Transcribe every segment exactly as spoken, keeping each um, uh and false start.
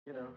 you know.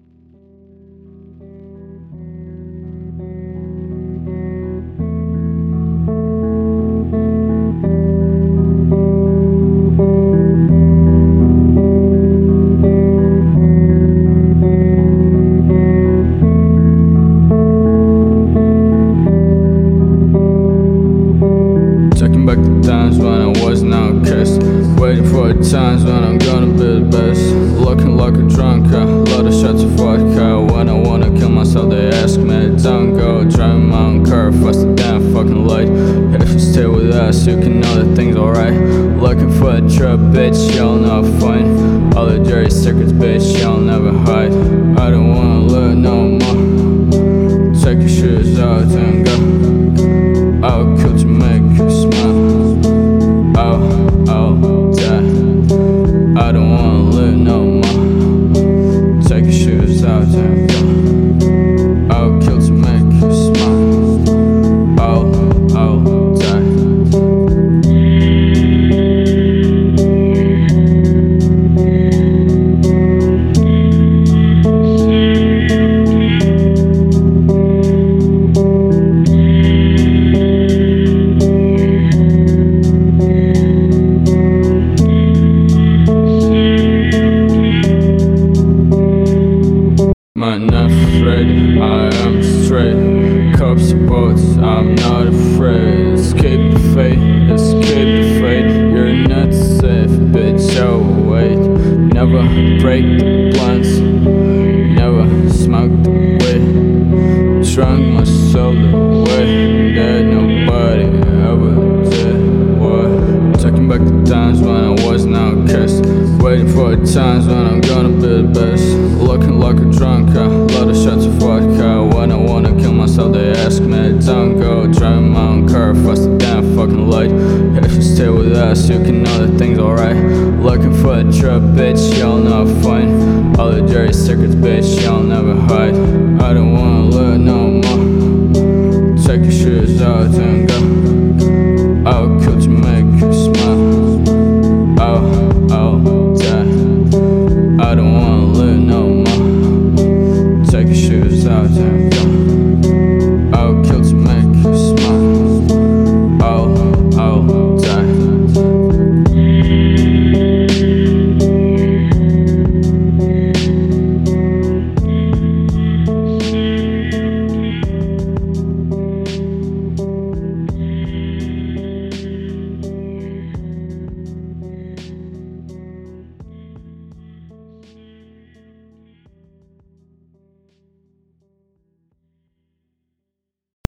Checking back the times when I was an outcast, waiting for the times when I'm gonna be the best. Looking like a drunk, a lot of shots of vodka. When I wanna kill myself, they ask me, don't go. Driving my own car, faster than fucking light. If you stay with us, you can know that things alright. Looking for a trap, bitch, you'll not find all the dirty secrets, bitch, you'll never hide. I don't wanna live no more. Take your shoes out and go. I'll kill to make you smile. I'll, I'll die. I don't wanna live no more. Take your shoes out and go. I'll kill to make you smile. I'll, I'll die. I'm not afraid, I am straight. Cops and boats, I'm not afraid. Escape the fate, escape the fate. You're not safe, bitch, I'll wait. Never break the plans, never smoke the weed. Drunk my soul away, that nobody ever did. What? Checking back the times when I was an outcast, waiting for the times when I'm gonna be the best. Looking like a drunk, a lot of shots of vodka. When I wanna kill myself, they ask me, don't go. Driving my own car, faster than fucking light. If you stay with us, you can know that things alright. Looking for a trap, bitch, you'll not find all the dirty secrets, bitch, you'll never hide. I don't wanna live no more. Take your shoes out and go. I'll kill to make you smile. I'll, I'll die. I don't wanna live no